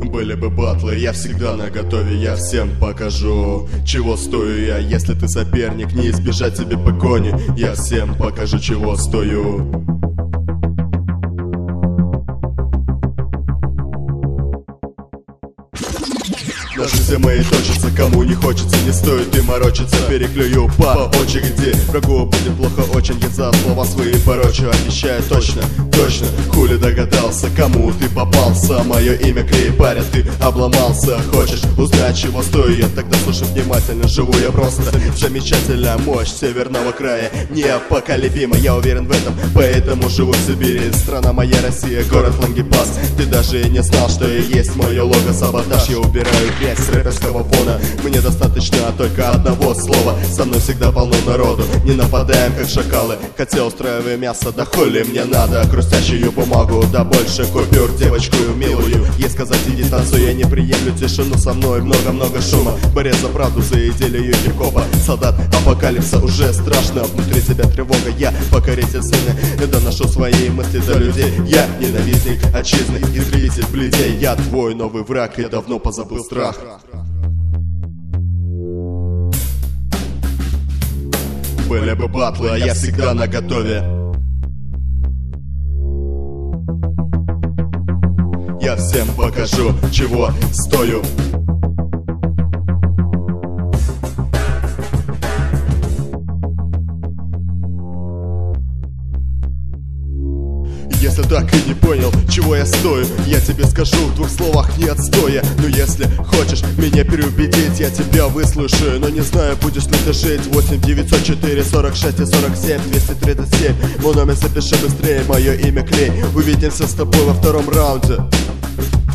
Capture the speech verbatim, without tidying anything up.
Были бы батлы, я всегда наготове, я всем покажу, чего стою я. Если ты соперник, не избежать тебе погони, я всем покажу, чего стою. Ножи все мои точатся, кому не хочется, не стоит и морочиться. Переклюю по очереди, врагу будет плохо очень. Я за слова свои порочу, обещаю точно, точно. Хули догадался, кому ты попался? Мое имя Клей, парень, ты обломался. Хочешь узнать, чего стою я? Тогда слушай внимательно, живу я просто замечательная. Мощь северного края непоколебима, я уверен в этом, поэтому живу в Сибири. Страна моя Россия, город Лангепас. Ты даже и не знал, что и есть мое лого саботаж. Я убираю с рэперского фона. Мне достаточно только одного слова. Со мной всегда полно народу, не нападаем как шакалы. Хотя устраиваю мясо, да хули мне надо. Хрустящую бумагу, да больше купюр. Девочку милую, ей сказать иди танцуй. Я не приемлю тишину, со мной много-много шума. Борец за правду, за идею хип-хопа. Солдат апокалипса, уже страшно. Внутри тебя тревога, я покоритель сына. Доношу свои мысли до людей. Я ненавистник отчизны, истребитель бледей. Я твой новый враг, я давно позабыл страх. Были бы батлы, а я всегда наготове. Я всем покажу, чего стою. Если так и не понял, чего я стою, я тебе скажу в двух словах, не отстоя. Но если хочешь меня переубедить, я тебя выслушаю. Но не знаю, будешь ли ты жить. Восемь девятьсот четыре сорок шесть и сорок семь двести тридцать семь. Мой номер запиши быстрее, мое имя Клей. Увидимся с тобой во втором раунде.